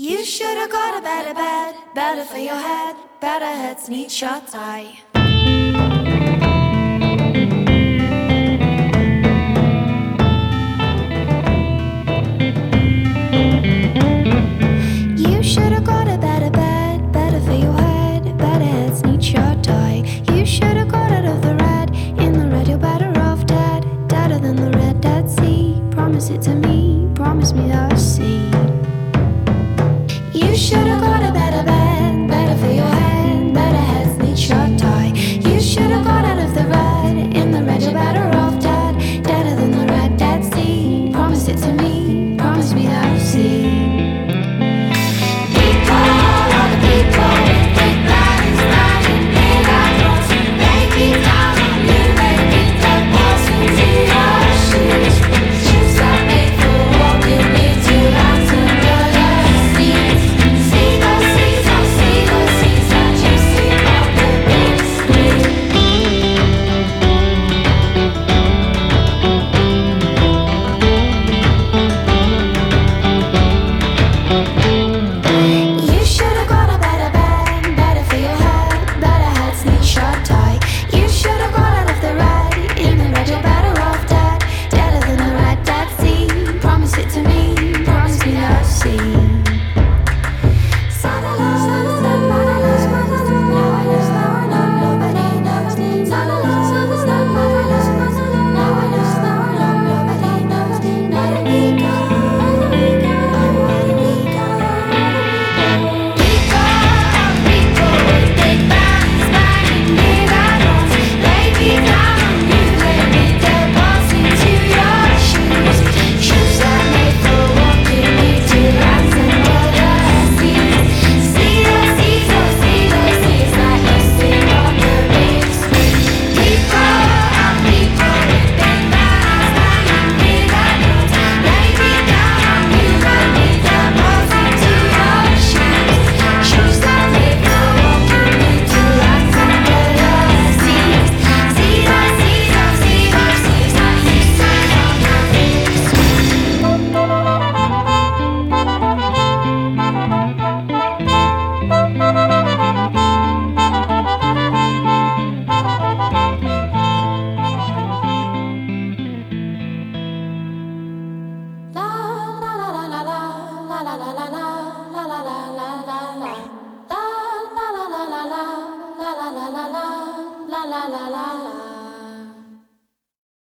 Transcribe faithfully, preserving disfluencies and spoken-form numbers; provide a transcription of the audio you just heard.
You should have got a better bed, better for your head, better heads need shut tie. You should have got a better bed, better for your head, better heads need shut tie. You should have got out of the red, in the red you're better off dead, deader than the Red Dead Sea. Promise it to me, promise me that I'll see. You should have got a better bed, better for your head, better heads need shut tie. You should have got out of the red, in the red you're better off dead, deader than the Red Dead Sea. Promise it to me, promise me that I'll see. People, all the people with big plans, magic miracles, they keep down on you, they beat the walls into your shoes. Shoes that make for walking into lands under the seas. See those seas, oh see those seas that you see on the big screen.